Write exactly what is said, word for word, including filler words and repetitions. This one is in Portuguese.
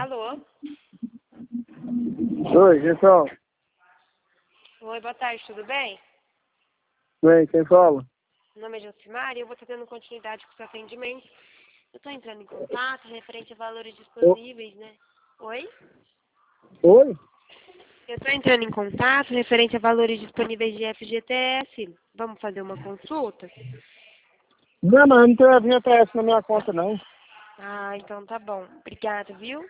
Alô? Oi, pessoal. Oi, boa tarde, tudo bem? Bem, quem fala? Meu nome é Josimar e eu vou estar dando continuidade com o seu atendimento. Eu estou entrando em contato referente a valores disponíveis, né? Oi? Oi? Eu estou entrando em contato referente a valores disponíveis de F G T S. Vamos fazer uma consulta? Não, mas não tem F G T S na minha conta, não. Ah, então tá bom. Obrigada, viu?